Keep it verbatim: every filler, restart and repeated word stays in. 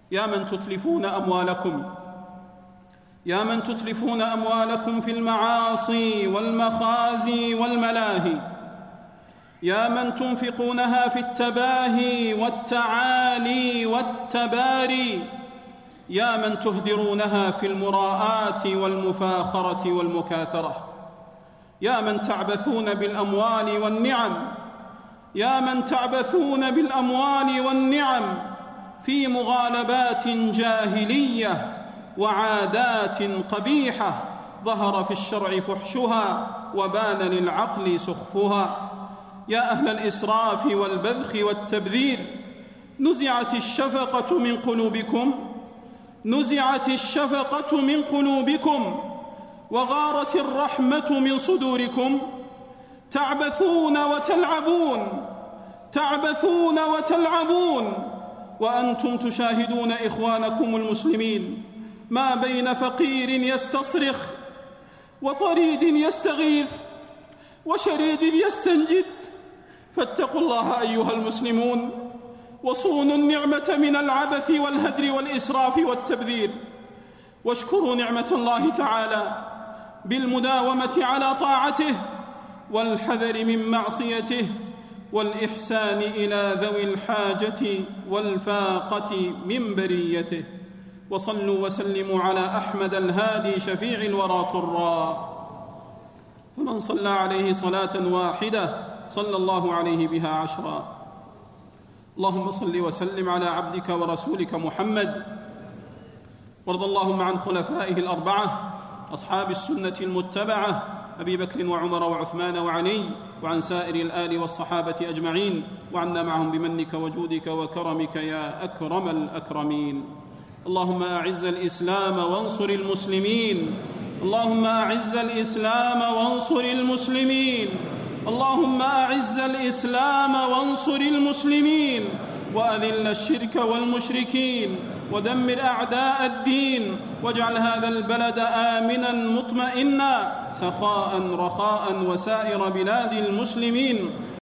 يا من تتلفون أموالكم يا من تتلفون أموالكم في المعاصي والمخازي والملاهي، يا من تنفقونها في التباهي والتعالي والتباري، يا من تهدرونها في المراءات والمفاخرة والمكاثرة، يا من تعبثون بالأموال والنعم يا من تعبثون بالأموال والنعم في مغالبات جاهلية وعادات قبيحة ظهر في الشرع فحشها وبان للعقل سخفها. يا أهل الإسراف والبذخ والتبذير، نزعت الشفقة من قلوبكم نزعت الشفقة من قلوبكم وغارت الرحمة من صدوركم. تعبثون وتلعبون تعبثون وتلعبون وأنتم تشاهدون إخوانكم المسلمين ما بين فقير يستصرخ وطريد يستغيث وشريد يستنجد. فاتقوا الله أيها المسلمون، وصونوا النعمة من العبث والهدر والإسراف والتبذير، واشكروا نعمة الله تعالى بالمداومة على طاعته والحذر من معصيته والإحسان إلى ذوي الحاجة والفاقة من بريته. وصلوا وسلموا على أحمد الهادي شفيع الورى طرا، فمن صلى عليه صلاة واحدة صلى الله عليه بها عشرا. اللهم صل وسلم على عبدك ورسولك محمد، وارض اللهم عن خلفائه الأربعة أصحاب السنة المتبعة أبي بكر وعمر وعثمان وعلي، وعن سائر الآل والصحابة أجمعين، وعنا معهم بمنك وجودك وكرمك يا أكرم الأكرمين. اللهم أعز الإسلام وانصر المسلمين اللهم أعز الإسلام وانصر المسلمين اللهم أعز الإسلام وانصر المسلمين وأذل الشرك والمشركين ودمر أعداء الدين، واجعل هذا البلد آمنا مطمئنا سخاء رخاء وسائر بلاد المسلمين.